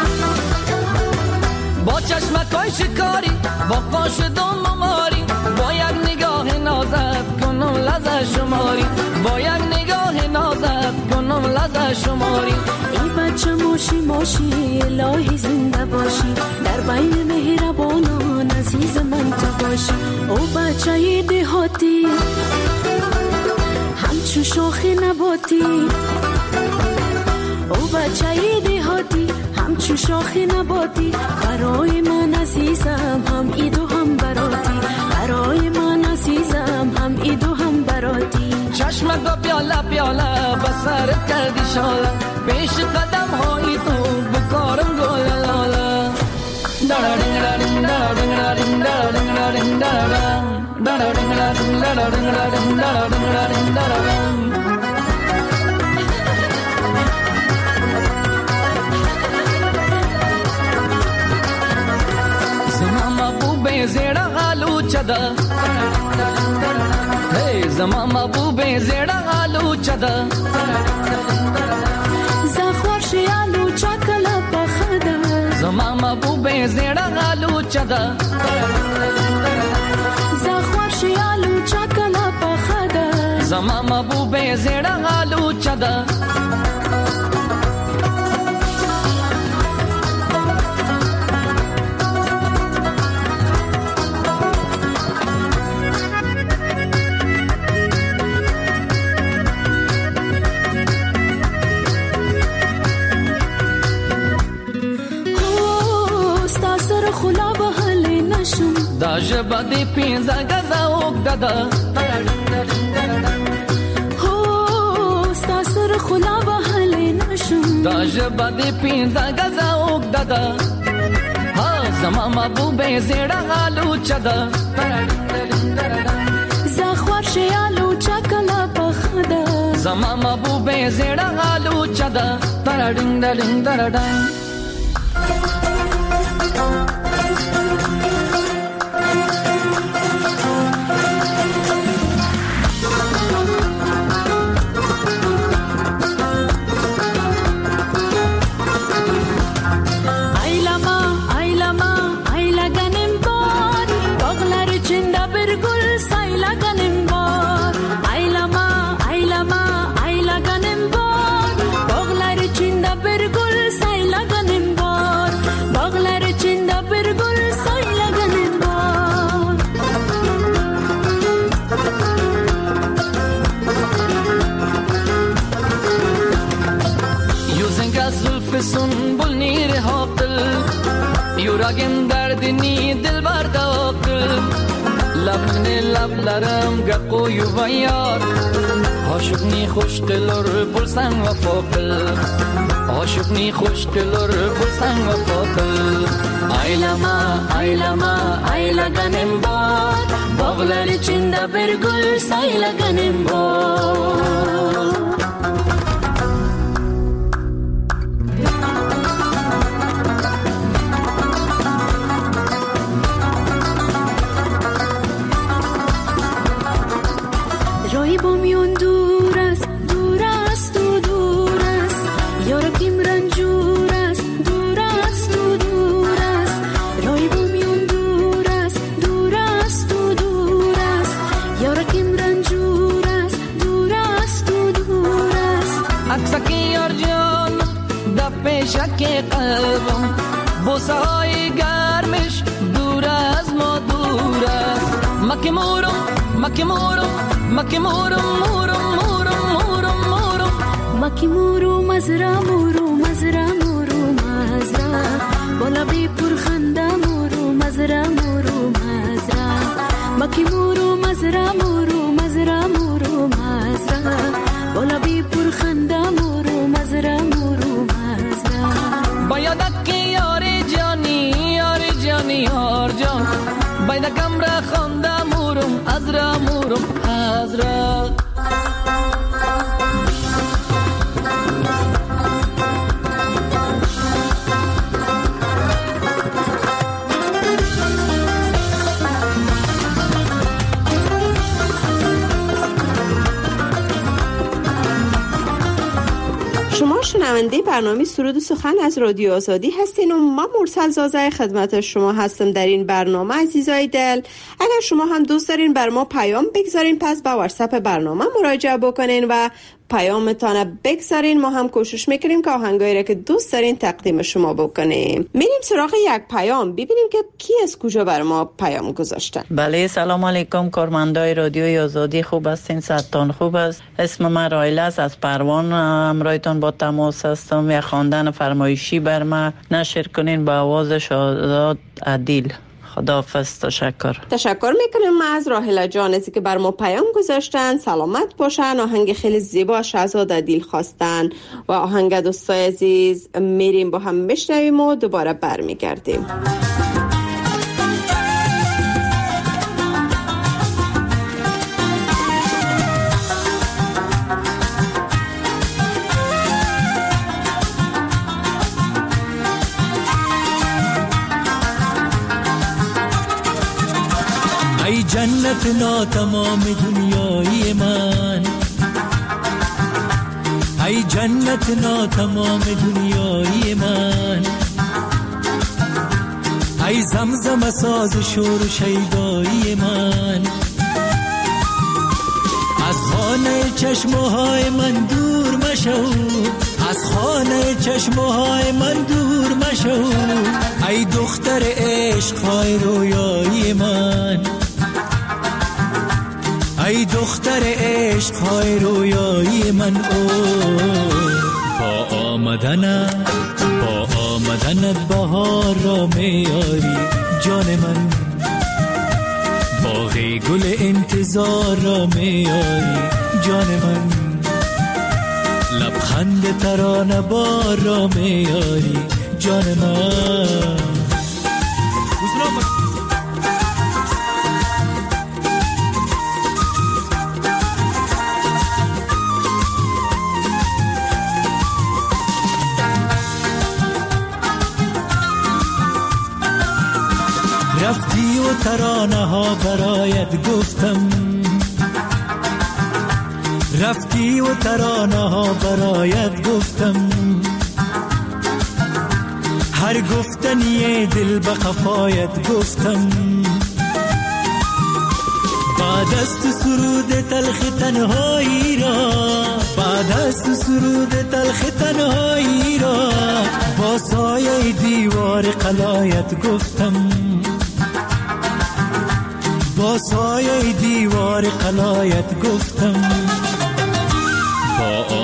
با چشمکای شکاری با قاش دوم ماری، با یک نگاه نازت کنم لذت شماری، با یک نگاه نازت کنم لذت شماری. ای بچه ماشی ماشی الهی زنده باشی، در بین مهربانان عزیز من تو باشی. او بچه دهاتی همچون شاخ نباتی، او بچه دهاتی همچون شاخ نباتی. برای من عزیزم هم ایدو هم براتی، برای من عزیزم هم ایدو هم براتی. چشمکا پیاله پیاله بسر کردی شاله، پیش قدم های تو بکارم گل لاله. زمان محبوب زیرا آلو چدا، hey زمان محبوب زیرا آلو چدا، زخورشی آلو چکلا پخدا، زمان محبوب زیرا آلو چدا، زخورشی آلو چکلا پخدا، زمان محبوب زیرا آلو چدا. داجه بدی پینزا گزا اوک دادا، هو ستاسر خلا با حلی نشم. داجه بدی پینزا گزا اوک دادا، ها زمان محبوب زیرا آلو چدا، زخورشی آلو چکلا پخدا، زمان محبوب زیرا آلو چدا. تردنگ دردنگ دردنگ Ayla ganem bar, boglar içinde bir gül sayla ganem. Amne lablarım gaqoyu vayar Aşıqni xoş qilur bulsan vafo qil Aşıqni xoş qilur bulsan vafo qil Aylama, aylama, aylaganim bor Bog'lar içinde bir gul saylaganim bor بومیون دور است دور است و دور است یارکیم رنجور است دور است و دور است رای بومیون دور است دور است و دور است یارکیم رنجور است دور است و دور است عکسکی یار جان در پیشک قلبم بوسه های گرمش دور از ما دور است مکی مورم مکی مورم مکی مورم مورم مورم مورم مورم مکی مورو مزرا مورو مزرا مورو مزرا بالا بی پرخنده مورو مزرا مورو مزرا مکی مورو مزرا مورو مزرا مورو مزرا بالا بی پرخنده مورو مزرا مورو مزرا بایدک که یاری جانی یاری جانی یار جان بایدکم را خونده مورم ازرا مورم ازرا شما شنونده برنامه سرود و سخن از رادیو آزادی هستین و من مرسل زازه خدمت شما هستم در این برنامه. عزیزای دل، اگر شما هم دوست دارین بر ما پیام بگذارین پس با واتساپ برنامه مراجعه بکنین و پیامتان بگذارین. ما هم کوشش میکنیم که آهنگایی را که دوست دارین تقدیم شما بکنیم. میریم سراغ یک پیام ببینیم که کی از کجا بر ما پیام گذاشتن. بله، سلام علیکم کارمندای رادیوی آزادی، خوب هستین؟ صحتتان خوب است؟ اسم من رایله است، از پروان همراهتان با تماس هستم. یا خواندن فرمایشی بر ما نشر کنین با آواز شاداد عدیل. خداحافظ. تشکر میکنم از راهله جان ازی که بر ما پیام گذاشتن. سلامت باشن. آهنگ خیلی زیبا شهزاد عدیل خواستن و آهنگ دوستای عزیز میریم با هم بشنویم و دوباره برمیگردیم. ای جنت ناتمام دنیای من، ای جنت ناتمام دنیای من، ای زمزم ساز شور و شیدایی من، از خانه چشمهای من دور مشو، از خانه چشمهای من دور مشو، ای دختر عشقهای رویایی من، ای دختر عشقهای رویایی من. با آمدنت بهار را میاری جان من، باغ گل انتظار را میاری جان من، لبخند ترانه بار را میاری جان من. رفتی و ترانه ها برایت گفتم، رفتی و ترانه ها برایت گفتم، هر گفتنی دل به قفایت گفتم، بعد از تو سرود تلخ تنهایی را، بعد از تو سرود تلخ تنهایی را، با سایه دیوار قلایت گفتم، با سایه دیوار قلایت گفتم. با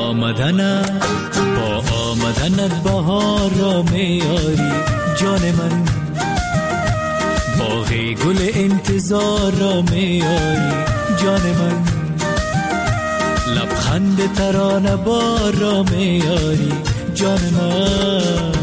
آمدنت بهار را میاری جان من، باغ گل انتظار را میاری جان من، لبخند ترانه بار را میاری جان من.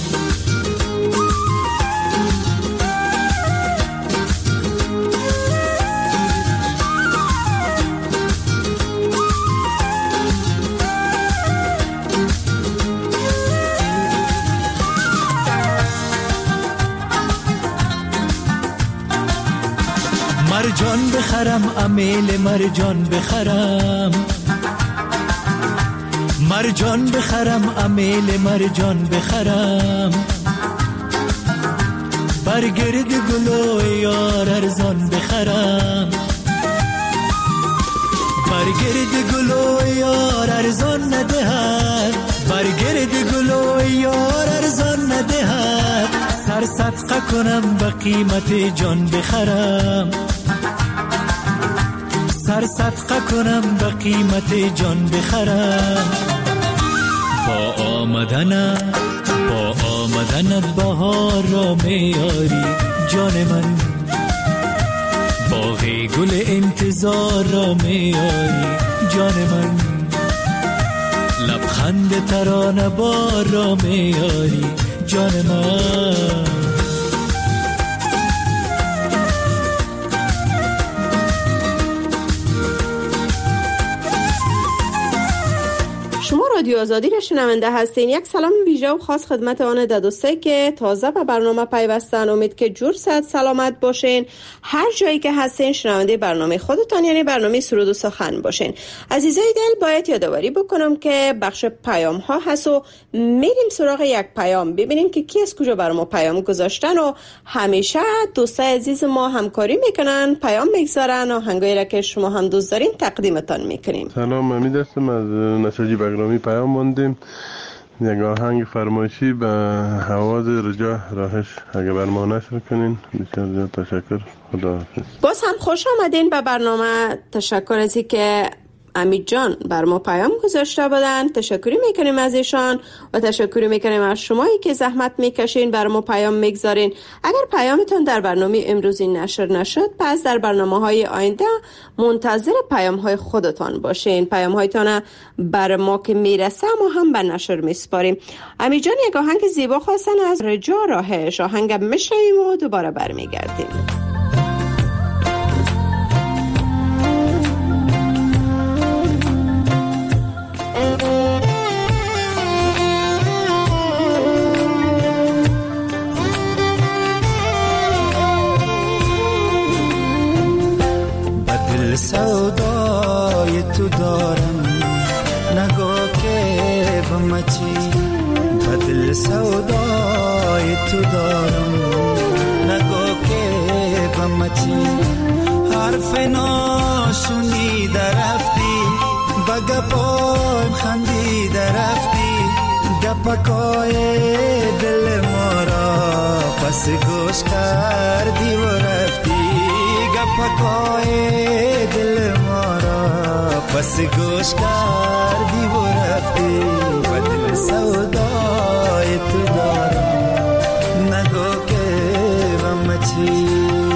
مرجان بخرم امیل مرجان بخرم، مرجان بخرم امیل مرجان بخرم، برگرد گلو یار ارزان بخرم، برگرد گلو یار ارزان ندهد، برگرد گلو یار ارزان ندهد، سر صدقه کنم به قیمت جان بخرم، سر صدقه کنم به قیمت جان بخرم. با آمدنت بهار را میاری جان من، باغ گل انتظار را میاری جان من، لبخند ترانه بار را میاری جان من. شما رادیو آزادی را شنونده هستین. یک سلام ویژه و خاص خدمت آن دوستایی که تازه به برنامه پیوستن. امید که جور صحت سلامت باشین، هر جایی که هستین شنونده برنامه خودتان یعنی برنامه سرود و سخن باشین. عزیزای دل، باید یادآوری بکنم که بخش پیام ها هست و میریم سراغ یک پیام ببینیم که کی از کجا بر ما پیام گذاشتن و همیشه دوستای عزیز ما همکاری میکنن، پیام میگذارن و آهنگایی را که شما هم دوست دارین تقدیمتان میکنیم. سلام، امید هستم از نساجی بغرامی. پیام موندیم یک آهنگ فرمایشی به حواض رجا راهش اگه بر ما نشر کنین. بسیار زیاد تشکر، خداحافظ. باز هم خوش آمدین به برنامه. تشکر از اینکه امید جان بر ما پیام گذاشته بودن، تشکری میکنیم از ایشان و تشکری میکنیم از شمایی که زحمت میکشین بر ما پیام میگذارین. اگر پیامتون در برنامه امروزی نشر نشد، پس در برنامه‌های آینده منتظر پیام‌های خودتان باشین. پیام‌هایتان بر ما که میرسه ما هم به نشر میسپاریم. امید جان یک آهنگ زیبا خواستن از رجا راهش، آهنگ میشنویم و دوباره برمیگردیم. سودای تو دارم نگاه که بمچی، بدل سودای تو دارم نگاه که بمچی، حرف ناشونی درفتی بگپایم خندی درفتی، گپکای دل ما را پس گوش کردی و رفتی، گپکای دل ما را پس گوش کردی و رفتی، بدل سودای تو دارم نگو که بمچی.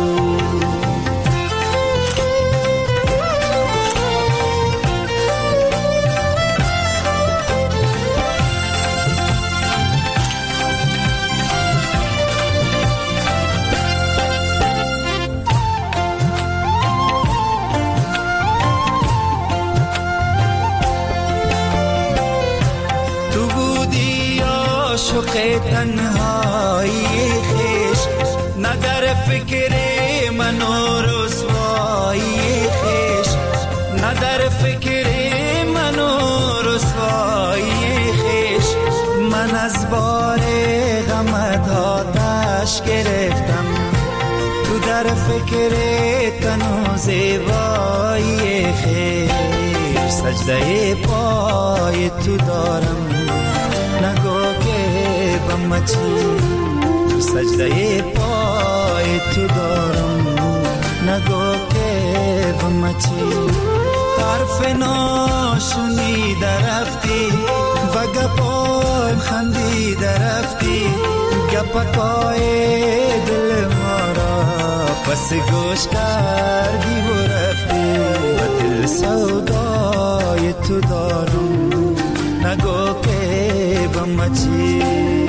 تنهایی خیش نه در فکر من و رسوایی خیش، نه در فکر من و رسوایی خیش، من از بار غمت آتش گرفتم، تو در فکر تن و زیبایی خیش، سجده پای تو دارم نگو که بمچی، سجده پای تو دارم نگو که بمچی، حرف ناشونی درفتی و گپایم خندی درفتی، گپکای دل ما را پس گوش کردی و رفتی و دل سودای تو دارم نگو که بمچی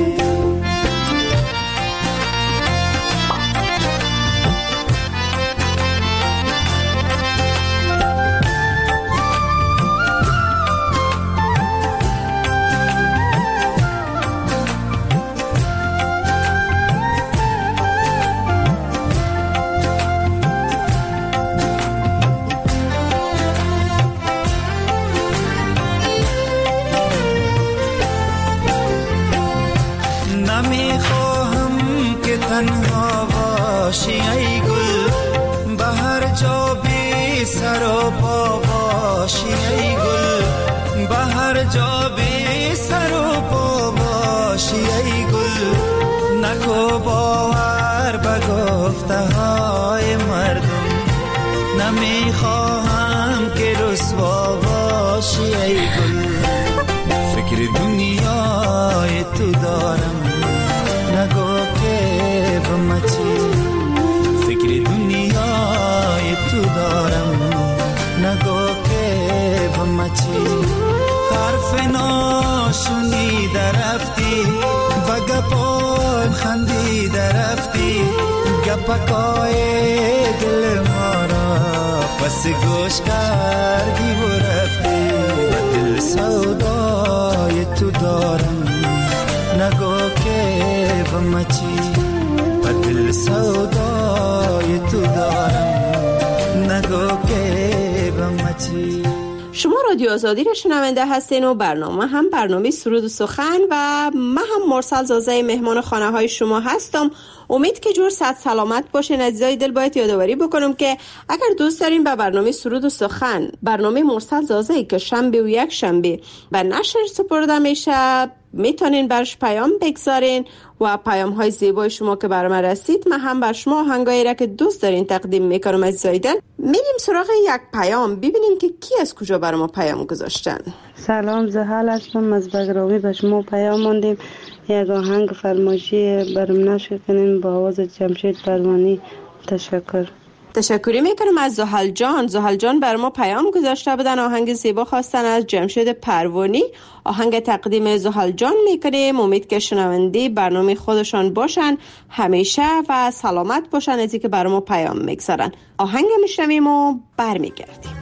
تنها باشی ای گل به هر جا بی سر و پا باشی ای گل به هر جا بی سر و پا باشی ای گل نکو باور به گفته های مردم نمیخواهم که رسوا باشی ای گل فکر دنیای تو دارم نگو که بمچی فکر دنیای تو دارم نگو که بمچی حرف ناشنیده رفتی و گپان خندیده رفتی گپکای دل ما را پس گوش کردی و رفتی و دل سودای تو دارم نگو که بمچی و دل سودای تو دارم نگو که بمچی. شما رادیو آزادی را شنونده هستین و برنامه هم برنامه سرود و سخن و من هم مرسل زازه مهمان خانه های شما هستم. امید که جور صحت سلامت باشین. عزیزای دل باید یادآوری بکنم که اگر دوست دارین به برنامه سرود و سخن برنامه مرسل زازه که شنبه و یک شنبه به نشر سپرده میشه میتونین برش پیام بگذارین و پیام های زیبای شما که برام رسید من هم بر شما آهنگایی را که دوست دارین تقدیم میکنم. عزیزای دل میریم سراغ یک پیام ببینیم که کی از کجا برام پیام گذاشتن. سلام زحل هستم از بگرامی به شما پیام ماندیم یک آهنگ فرمایشی برام نشر کنین با آواز جمشید پروانی. تشکری میکنم از زحل جان. زحل جان بر ما پیام گذاشته بودن آهنگ زیبا خواستن از جمشید پروانی. آهنگ تقدیم زحل جان میکنیم. امید که شنونده برنامه خودشان باشن همیشه و سلامت باشن از اینکه بر ما پیام میگذارن. آهنگ میشنویم و برمیگردیم.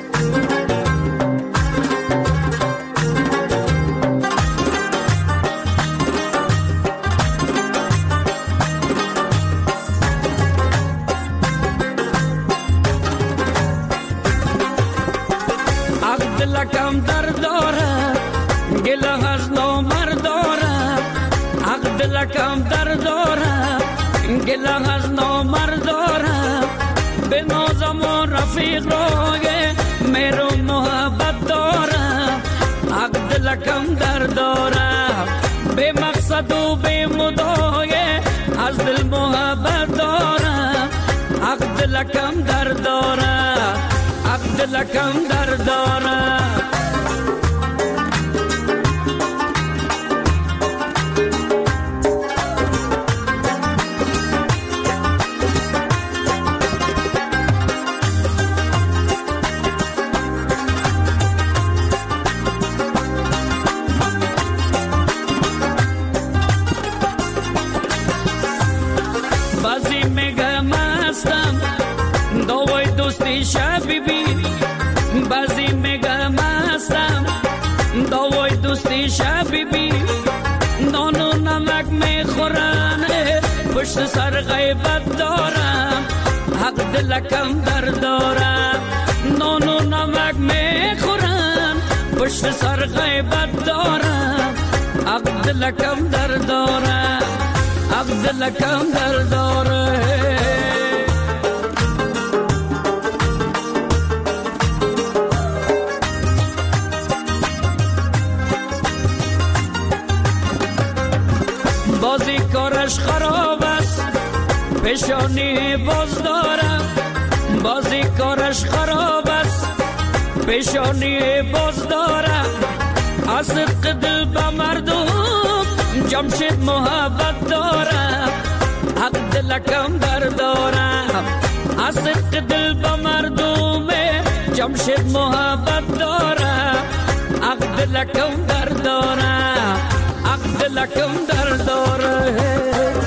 کم در داره گله از نامرد داره عقد لکم در داره گله از نامرد داره به نازم و رفیق راگه میرو محبت داره عقد لکم در داره به مقصد و به مدایه از دل محبت داره عقد لکم در داره عقد لکم در داره بازی میگم هستم دوای دوستی شبی بی بازی میگم هستم دوای دوستی شبی بی نان و نمک میخورن پشت سر غیبت دارم حق دلکم در دارم نان و نمک میخورن پشت سر غیبت دارم حق دلکم در دارم حق دلکم در دارم بازی کارش خراب است پیشانی باز دارم بازی کارش خراب است پیشانی باز دارم از صدق دل به مردم جمشید محبت دارم، حق دلکم دارم، از صدق دل به مردم جمشید محبت دارم، حق دلکم دارم، حق دلکم دارم.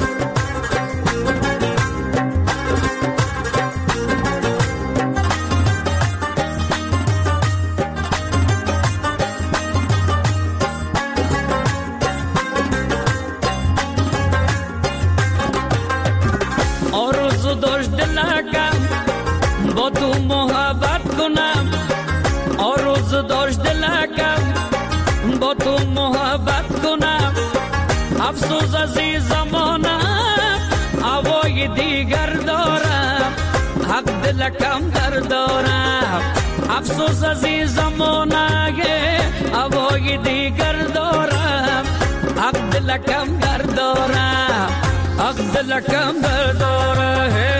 داشت دلکم با تو محبت کنم، آرزو داشت دلکم با تو محبت کنم، افسوس از این زمانه هوای دیگر دارم، حق دلکم دارم، افسوس از این زمانه هوای دیگر دارم، حق دلکم دارم، حق دلکم دارم.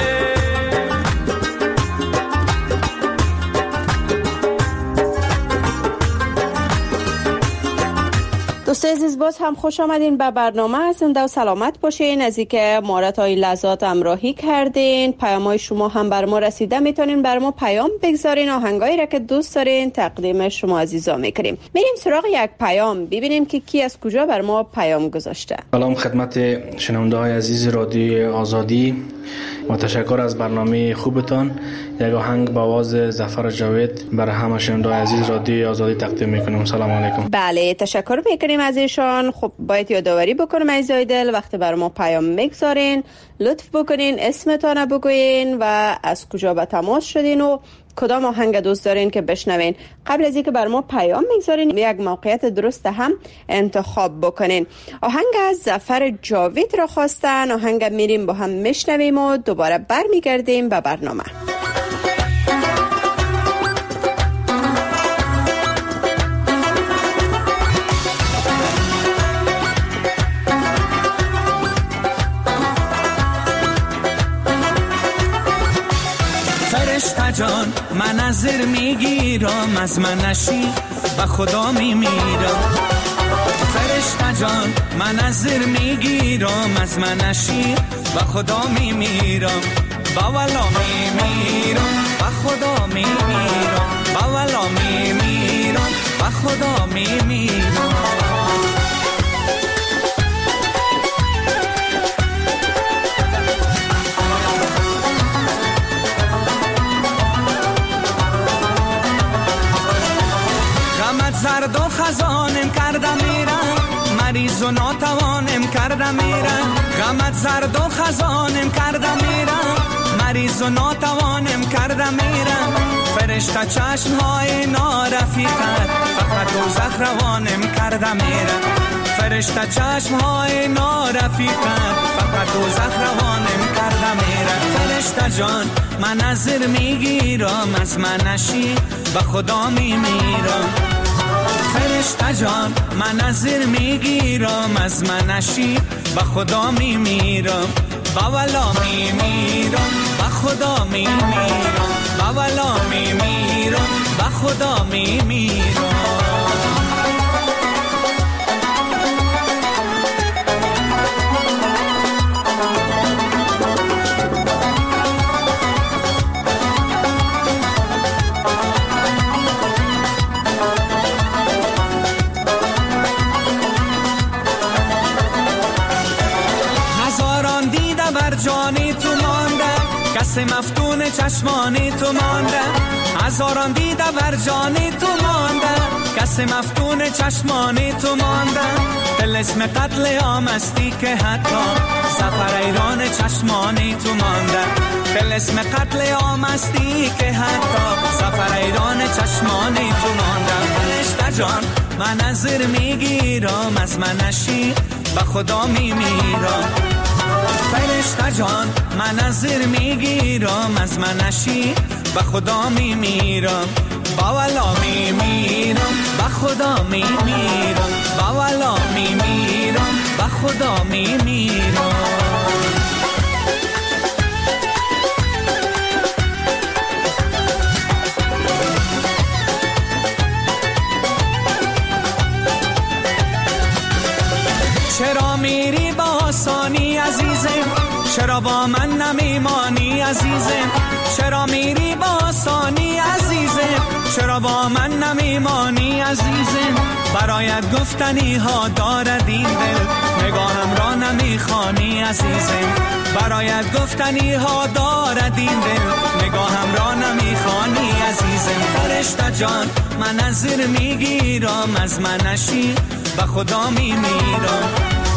دوستان عزیز باز هم خوش آمدین به برنامه. زنده و سلامت باشین. از اینکه مهارت‌های لذات همراهی کردین، پیام‌های شما هم بر ما رسیده، میتونین بر ما پیام بگذارین، آهنگایی را که دوست دارین تقدیم شما عزیزا میکنیم. میریم سراغ یک پیام ببینیم که کی از کجا بر ما پیام گذاشته. سلام خدمت شنونده‌های عزیز رادیو آزادی و تشکر از برنامه خوبتان. یک آهنگ با آواز ظفر جاوید برای همه شنونده‌های عزیز رادیو آزادی تقدیم میکنم. سلام علیکم. بله تشکر میکنیم از ایشان. خب باید یادآوری بکنم عزیزای دل، وقتی بر ما پیام میگذارین لطف بکنین اسمتان بگوین و از کجا به تماس شدین و کدام آهنگ دوست دارین که بشنوین. قبل از اینکه بر ما پیام میگذارین یک موقعیت درست هم انتخاب بکنین. آهنگ از ظفر جاوید را خواستن، آهنگ میریم با هم میشنویم و دوباره برمیگردیم به برنامه. فرشته جان من نظر میگیرم، از من نشی و خدا میمیرم. فرشته جان من نظر میگیرم، از من نشی و خدا میمیرم. با ولا میمیرم و خدا میمیرم، با ولا میمیرم و خدا میمیرم. زرد و خزانم کردم میرم، مریض و ناتوانم کردم میرم. غمت زرد و خزانم کردم میرم، مریض و ناتوانم کردم میرم. فرشته چشمهای نارفیقت فقط دوزخ روانم کردم میرم. فرشته چشمهای نارفیقت فقط دوزخ روانم کردم میرم. فرشته جان من نظر میگیرم، از من نشی و خدا میمیرم. فرشته جان من نظر میگیرم، از من نشی و خدا میمیرم. با ولا میمیرم و خدا میمیرم، با ولا میمیرم و خدا میمیرم. جانی تو مانده، کس مفتون چشمانی تو مانده. هزاران دیده بر جانی تو مانده، کس مفتون چشمانی تو مانده. دل اسم قتل عام استی که حتی سفر ایران چشمانی تو مانده. دل اسم قتل عام استی که حتی سفر ایران چشمانی تو مانده. فرشته جان من نظر میگیرم، از من نشی و خدا میمیرم. فرشته جان من نظر میگیرم، از من نشی و خدا میمیرم. با ولا میمیرم و خدا میمیرم، با ولا میمیرم و خدا میمیرم. چرا با من نمیمانی عزیزم؟ چرا میری با آسانی عزیزم؟ چرا با من نمیمانی عزیزم؟ برایت گفتنی ها دارد این دل، نگاهم را نمیخوانی عزیزم. برایت گفتنی ها دارد این دل، نگاهم را نمیخوانی عزیزم. فرشته جان من از زیر میگیرم، از منشی به خدا میمیرم.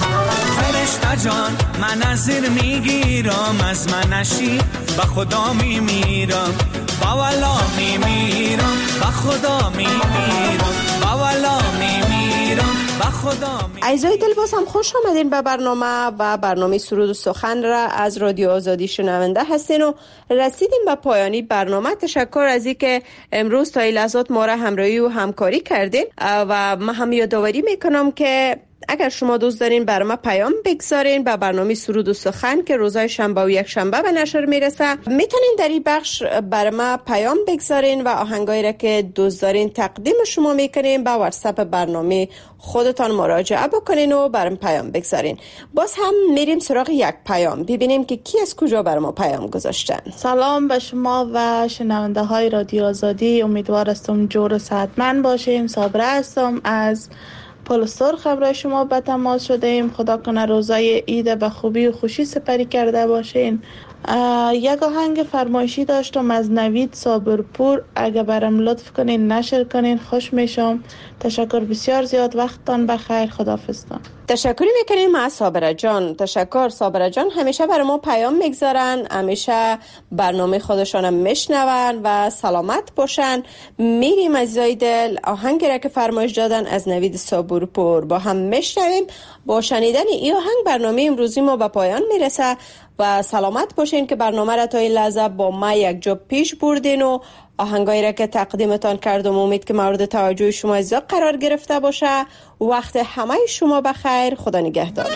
فرشته جان من از زیر میگیرم، از منشی به خدا میمیرم. باولا میمیرم به خدا میمیرم، باولا میمیرم به خدا میمیرم. عزیزای دل باز هم خوش آمدین به برنامه سرود و سخن را از رادیو آزادی شنونده هستین و رسیدیم به پایانی برنامه. تشکر از اینکه امروز تا این لحظات ما را همراهی و همکاری کردین و من هم یادآوری میکنم که اگر شما دوست دارین برای ما پیام بگذارین به برنامه سرود و سخن که روزهای شنبه و یک شنبه به نشر میرسه، میتونین در این بخش برای ما پیام بگذارین و آهنگایی را که دوست دارین تقدیم شما میکنین به واتساپ برنامه خودتان مراجعه بکنین و برام پیام بگذارین. باز هم میریم سراغ یک پیام ببینیم که کی از کجا برای ما پیام گذاشتن. سلام به شما و شنونده های رادیو آزادی، امیدوار هستم جور و صحتمند باشیم. صابره هستم از پل سرخ برای شما به تماس شده ایم. خدا کنه روزای عید به خوبی و خوشی سپری کرده باشین. یک آهنگ فرمایشی داشتم از نوید صابرپور، اگه برام لطف کنین نشر کنین خوش میشم. تشکر بسیار زیاد، وقتتان بخیر، خداحافظتان. تشکری میکنیم از صابره جان. تشکر صابره جان، همیشه برای ما پیام میگذارن، همیشه برنامه خودشان میشنون و سلامت باشن. میریم عزیزای دل آهنگی را که فرمایش دادن از نوید صابرپور با هم میشنویم. با شنیدن این آهنگ برنامه امروزی ما به پایان میرسه و سلامت باشین که برنامه را تا این لحظه با ما یک جا پیش بردین و آهنگایی را که تقدیمتان کردم امید که مورد توجه شما عزیزا قرار گرفته باشه. وقت همه شما بخیر، خدا نگهدار.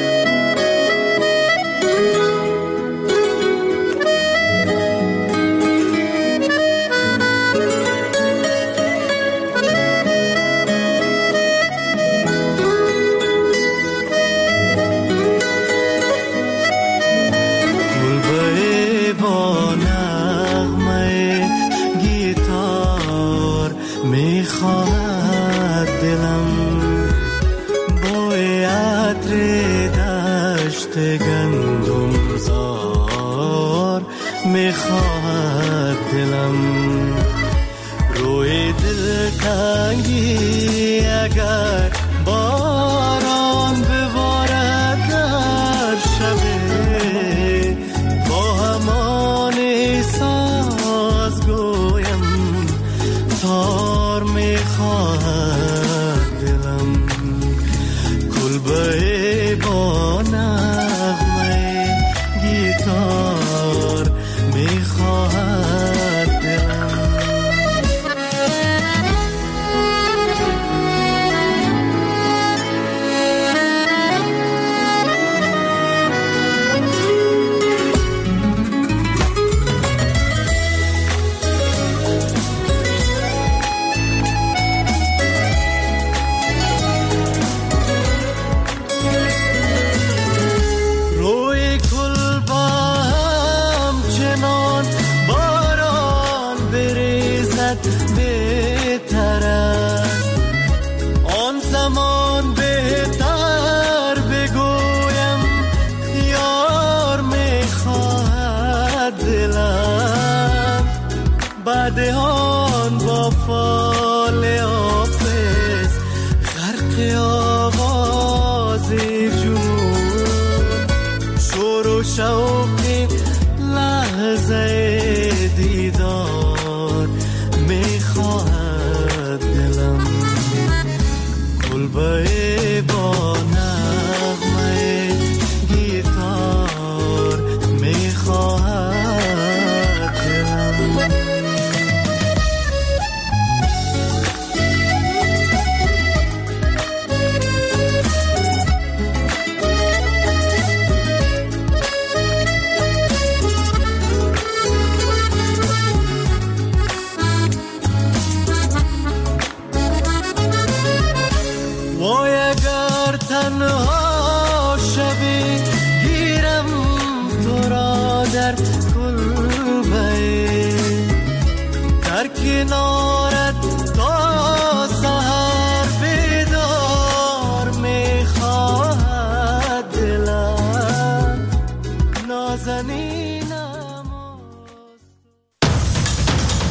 میخواهد دلم بوی عطر دشت گندم زار، میخواهد دلم روی دل تنگی اگر باران ببارد در شبه، با همان ساز گویم تار میخواهد دلم، کلبه با نغمه گیتار میخواهد دلم. دهان با فال حافظ غرق آواز جنون، شور و شوق لحظه دیدار میخواهد دلم، کلبه با نغمه گیتار میخواهد دلم. وای نام